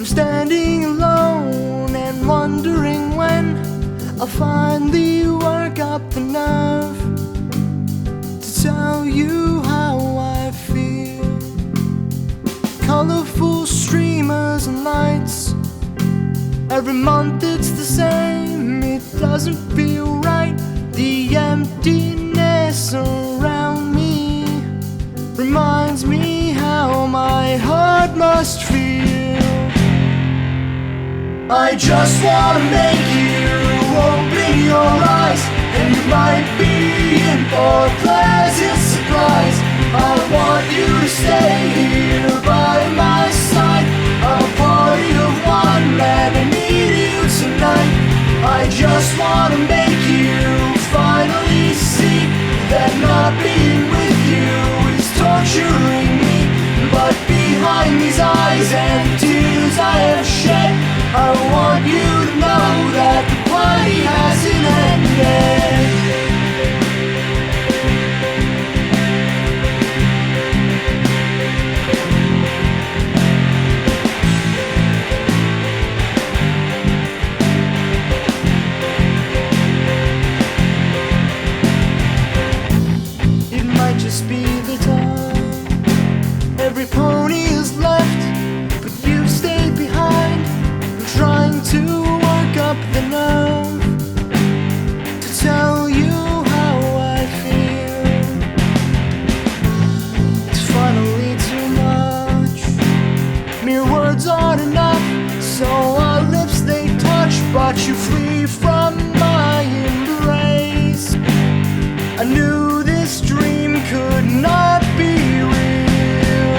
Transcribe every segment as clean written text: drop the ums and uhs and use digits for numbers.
I'm standing alone and wondering when I'll finally work up the nerve to tell you how I feel. Colorful streamers and lights, every month it's the same. It doesn't feel right. The emptiness around me reminds me how my heart must feel. I just wanna make you open your eyes, and you might be in for a pleasant surprise. I want you to stay here by my side. I'm a party of one and I need you tonight. I just wanna make you finally see that not being with you is torturing me. But behind these eyes and tears I have shed, I want you to know that the party hasn't ended. It might just be the time. Every pony is left, but you stayed behind. I'm trying to work up the nerve to tell you how I feel. It's finally too much. Mere words aren't enough, so our lips they touch, but you flee from my embrace. I knew this dream could not be real.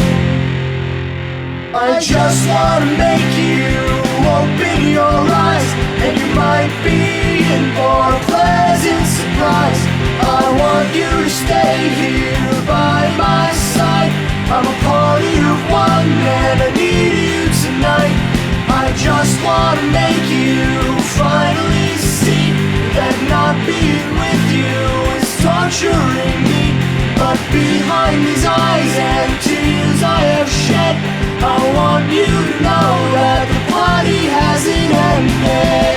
I just wanna make you open your eyes, and you might be in for a pleasant surprise. I want you to stay here by my side. I'm a party of one and I need you tonight. I just wanna make you finally see that not being with you is torturing me. But behind these eyes and tears I have shed, I want you to know that the party hasn't ended.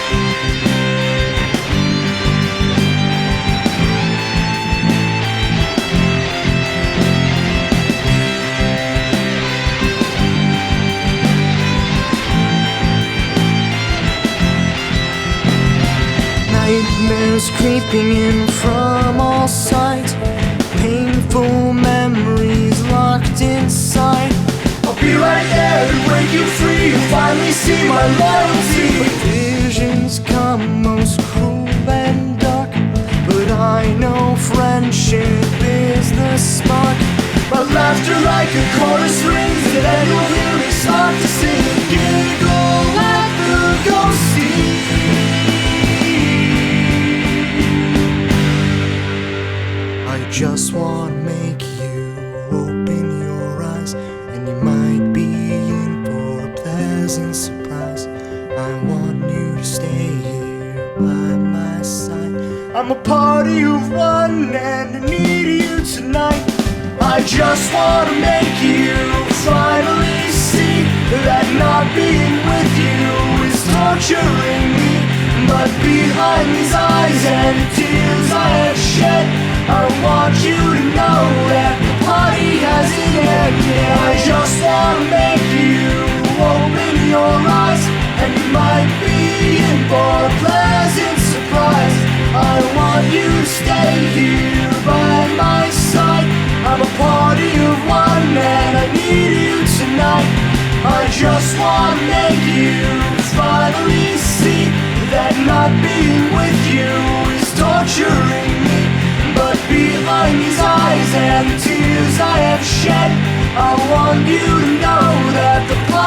Nightmares creeping in from all sides, painful memories locked inside. I'll be right there to break you free and finally see my loyalty. But visions come most cruel and dark, but I know friendship is the spark. My laughter like a chorus rings, and then you'll hear me start to sing and giggle at the ghosty. I just wanna make you open your eyes, and you might be in for a pleasant surprise. I want you to stay here by my side. I'm a party of one and I need you tonight. I just wanna make you finally see that not being with you is torturing me. But behind these eyes and the tears I have shed, I want you to know that the party hasn't ended. I just wanna make you open your eyes, and you might be in for a pleasant surprise. I want you to stay here by my side. I'm a party of one and I need you tonight. I just wanna make you finally see that not being with you is torturing me. But behind these eyes and the tears I have shed, I want you to know that the